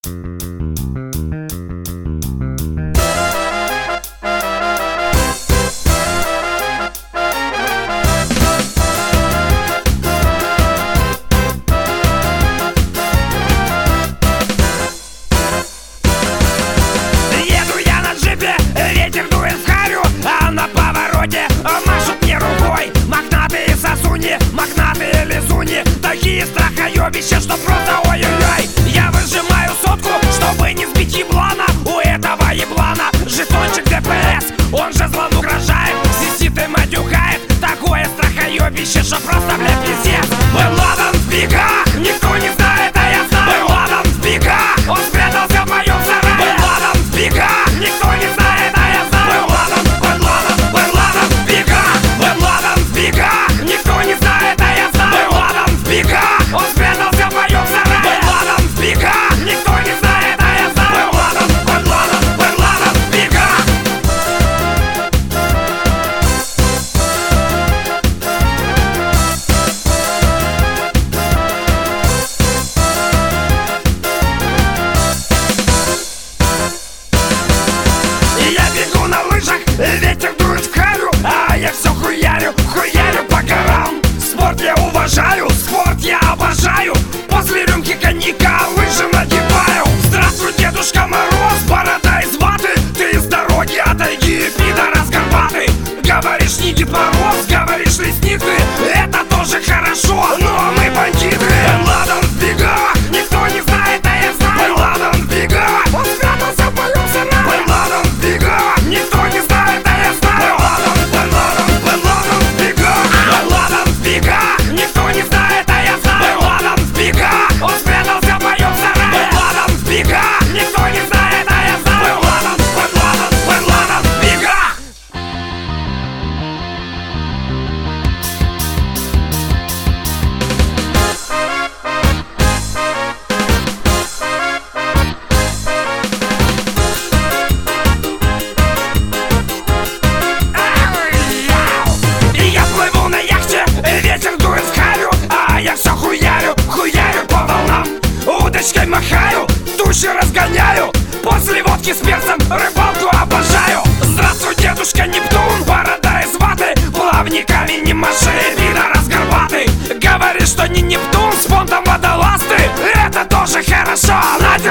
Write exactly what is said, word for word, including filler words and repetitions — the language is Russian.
Магнаты лизуни, такие страхоебища, что просто ой-ой-ой. Я выжимаю сотку, чтобы не сбить еблана. У этого еблана жетончик ДПС, он же злом угрожает, сидит и матюхает. Такое страхоебище, что просто, блядь, пиздец. Бен Ладен в бегах, никто не знает, а я знаю. Бен Ладен в бегах, он спрятался в моем сарае. Бен Ладен в бегах, никто не знает, а я знаю. Бен Ладен, Бен Ладен, Бен Ладен в бегах, Бен Ладен в бегах, никто не знает, а я знаю. Бен Ладен в бегах, он спрятался в моем сарае. Бен Ладен в бегах, никто не знает, а я знаю. Бен Ладен, Бен Ладен, Бен Ладен в бегах. Ветер дует в харю, а я все хуярю, хуярю по горам. Спорт я уважаю, спорт я обожаю. После рюмки коньяка лыжи надеваю. Здравствуй, Дедушка Мороз, борода из ваты. Ты из дороги отойди, пидорас горбатый. Говоришь, не Дед Мороз, говоришь, лесник ты. Это тоже хорошо, но мы бандиты. Бен Ладен в бегах, никто не знает, а я знаю. Бен Ладен в бегах, он спрятался в моем сарае. Бен Ладен в бегах, никто не знает, а я знаю. Бен Ладен, Бен Ладен, Бен Ладен в бегах. Бен Ладен в бегах, никто не знает, а я знаю. Бен Ладен в бегах, он спрятался в моем сарае. Бен Ладен в бегах, никто не знает, а я знаю. Бен Ладен, Бен Ладен, Бен Ладен в бегах. Ветер дует в харю, а я все хуярю, хуярю по волнам. Удочкой махаю, тучи разгоняю. После водки с перцем рыбалку обожаю. Здравствуй, Дедушка Нептун, борода из ваты. Плавниками не маши, пидорас горбатый. Говоришь, что не Нептун, с фондом водолазты. Это тоже хорошо, на